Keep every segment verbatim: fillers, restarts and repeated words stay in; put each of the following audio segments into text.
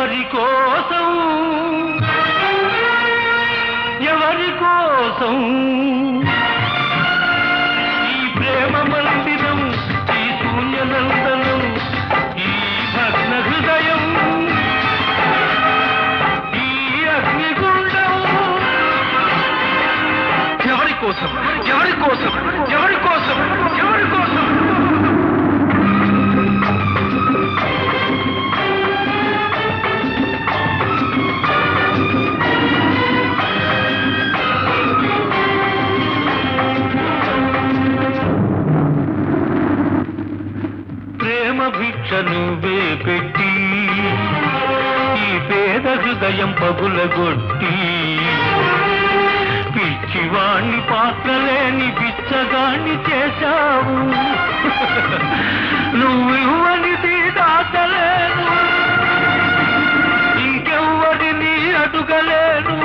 ఎవరి కోసం ఎవరి కోసం ఈ ప్రేమ మందిరం, ఈ శూన్యనందనం, ఈ భగ్న హృదయం, ఈ అగ్నిగుండం ఎవరి కోసం ఎవరి కోసం ఎవరి కోసం ఎవరి కోసం? భిక్షనువే పెట్టి ఈ పేద హృదయం పగులగొట్టి పిచ్చివాణ్ణి పాత్రలేని బిచ్చగాణ్ణి చేశావు. నువ్వు ఇవ్వనిది దాచలేను, ఇంకెవ్వరిని అడుగలేను.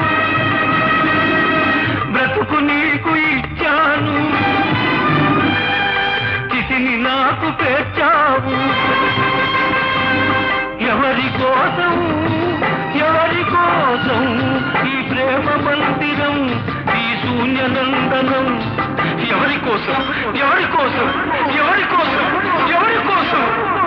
బ్రతుకు నీకు ఇచ్చాను, చితిని నాకు పేర్చావు. ఎవరి కోసం ఎవరి కోసం ఈ ప్రేమ మందిరం, ఈ శూన్యనందనం ఎవరి కోసం ఎవరి కోసం ఎవరి కోసం ఎవరి కోసం?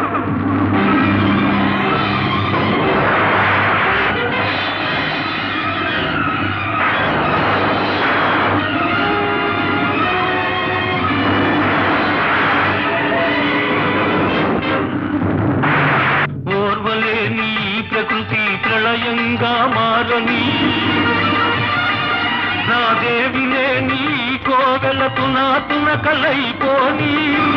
ప్రకృతి ప్రళయంగా మారని నా దేవినే నీ కోవెలకు నాతున కలైపోని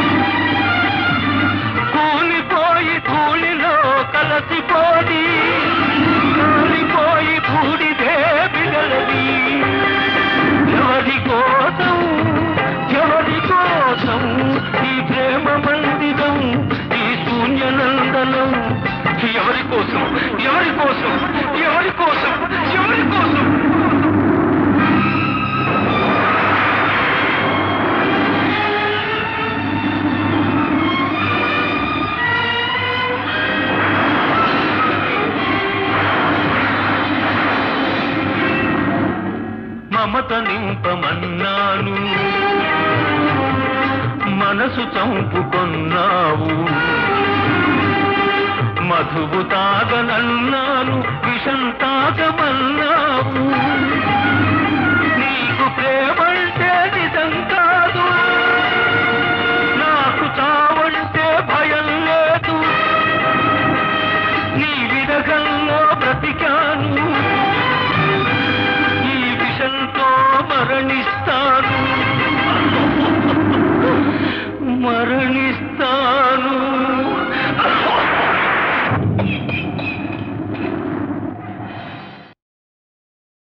కూలిపోయి ధూళిలో కలసిపోని కూలిపోయి బూడిదే బిగలది. ఎవరి కోసం ఎవరి కోసం ఈ ప్రేమ మందిరం, ఈ శూన్యనందనం ఎవరి కోసం ఎవరి కోసం ఎవరి కోసం ఎవరి కోసం? మమత నింపమన్నాను, మనసు చంపుకొన్నావు. మధువు తాగనన్నాను, విషం తాగమన్నావు. నీకు ప్రేమంటే నిజం కాదు, నాకు చావంటే భయం లేదు. నీ విరగంలో బ్రతికాను, ఈ విషంతో మరణిస్తాను మరణిస్తాను